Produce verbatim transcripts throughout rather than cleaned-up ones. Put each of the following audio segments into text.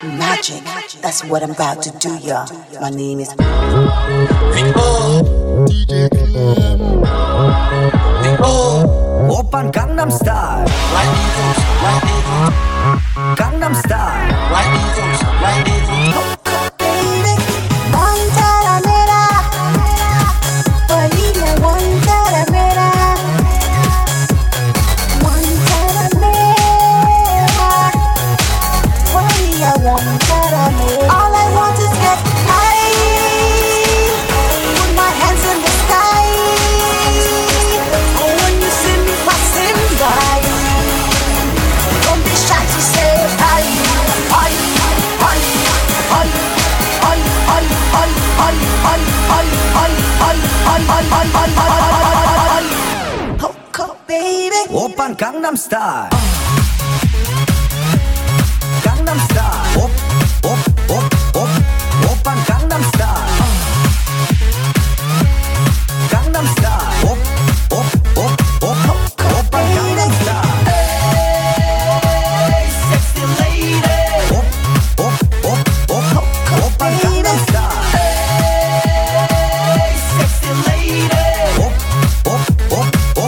Magic, that's what I'm about to do, y'all. My name is D J Clem. Open Gangnam Style. Right evils, right evils, Gangnam Style. right evils, right evils. All I want is get high, put my hands in the sky. And when you see me passing by, don't be shy to say hi. Hi, hi, hi, hi, hi, hi, hi, hi, hi, hi, hi, hi, hi, hi. Coco, baby. Open Gangnam Style. Gangnam Style. Op, op, op, op. Open Gangnam Style. Gangnam Style. Op, op, op, op. Open Gangnam Style. Hey, sexy lady. Op, op, op, op. Open Gangnam Style. Hey, sexy lady. Op, op, op, op.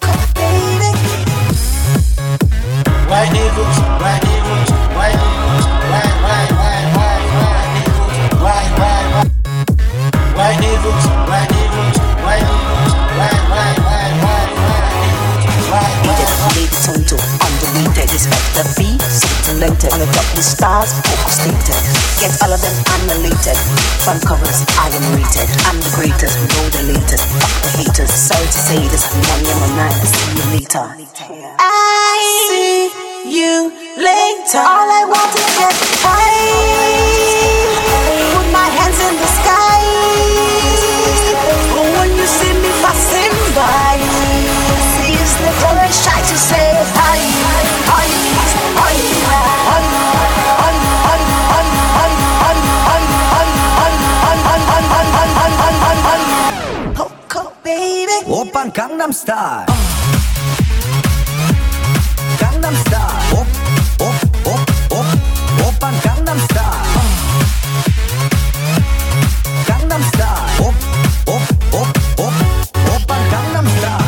Right evils, right evils, right evils, right, right, right, right, right evils, right, right, right, right evils, right evils, right evils, right, right, right, right, right evils, right, Needed, right, lady Tonto, underrated, respect the beat, scintillated, on the top the stars, focus stated, get all of them annihilated, fun covers, I am rated, I'm the greatest, we know the latest, fuck the haters, sorry to say this, I'm one year my night, I'll see you later. I see you later, all I want is get high, put my hands in the sky, but when you see me passing by, seriously, don't be shy to say hi, hi, hi, hi, hi, Coco, baby. Open Gangnam Style. Gangnam Style. Op, op, op, op. Open Gangnam Style. Gangnam Style. Op, op, op, op. Open Gangnam Style.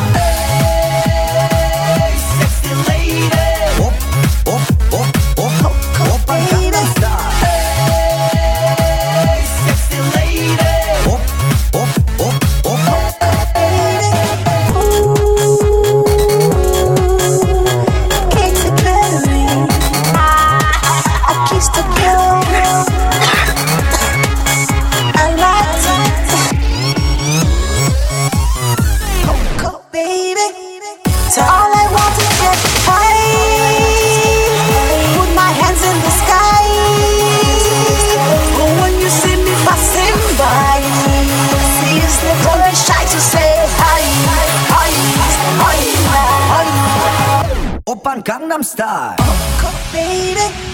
Hey, sexy lady. Op, op, op, op. Open Gangnam Style. Hey, sexy lady. Op, op, op, op. Katy Perry, I kissed the girl. I liked it. Coco, baby. So all I want is get high, put my hands in the sky. But when you see me passing by, seriously, don't be shy to say hi, hi, hi, hi. Open Gangnam Style. Coco, baby.